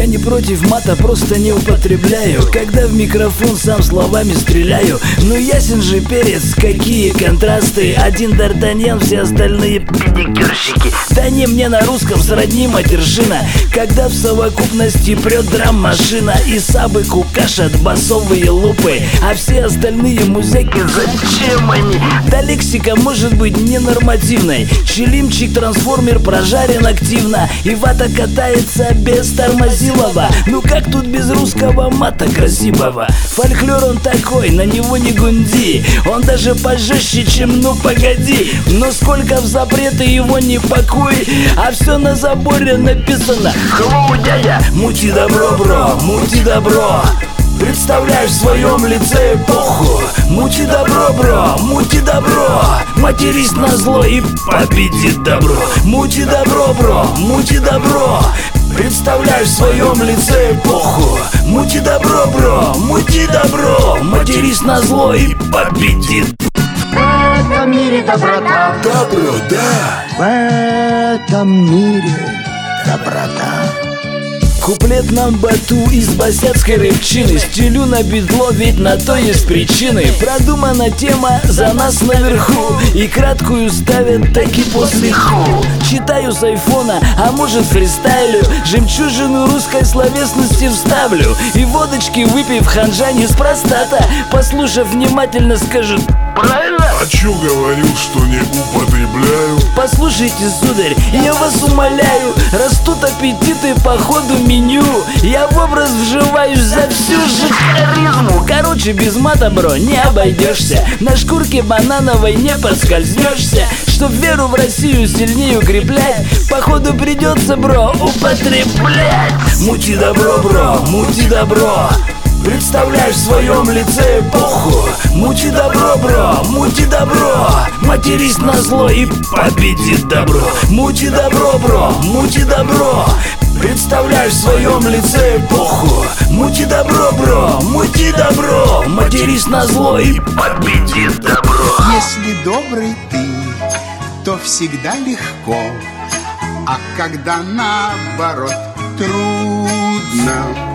Я не против мата, просто не употребляю, когда в микрофон сам словами стреляю. Ну ясен же перец, какие контрасты. Один Д'Артаньян, все остальные педикюрщики. Да не, мне на русском сродни матершина, когда в совокупности прет драм-машина. И сабы кукашат басовые лупы, а все остальные музыки зачем они? Да лексика может быть ненормативной. Челимчик трансформер прожарен активно, и вата катается без тормозилова. Ну как тут без русского мата красивого? Фольклор он такой, на него не гунди. Он даже пожестче, чем ну погоди. Но сколько в запреты его не пакуй, а все на заборе написано: Hello, дядя, мути добро, бро, мути добро. Представляешь в своем лице эпоху. Мути добро, бро, мути добро. Матерись на зло и победит добро. Мути добро, бро, мути добро. Представляешь в своем лице эпоху. Мути добро, бро, мути добро. Матерись на зло и победит. В этом мире доброта. Добро, да. В этом мире доброта. Куплет нам Бату из босяцкой рыбчины. Стелю на битло, ведь на то есть причины. Продумана тема за нас наверху, и краткую ставят таки после ху. Читаю с айфона, а может фристайлю, жемчужину русской словесности вставлю. И водочки выпив, ханжа неспроста-то, послушав внимательно, скажет: правильно? А чё говорил, что не употребляю? Послушайте, сударь, я вас умоляю, растут аппетиты по ходу меню. Я в образ вживаюсь за всю же харизму. Короче, без мата, бро, не обойдешься. На шкурке банановой не поскользнешься. Чтоб веру в Россию сильнее укреплять, походу придется, бро, употреблять. Мути добро, бро, мути добро. Представляешь в своем лице эпоху. Мути добро, бро, мути добро. Матерись на зло и победит добро. Мути добро, бро, мути добро. Представляешь в своем лице эпоху. Мути добро, бро, мути добро. Матерись на зло и победит добро. Если добрый ты, то всегда легко, а когда наоборот трудно,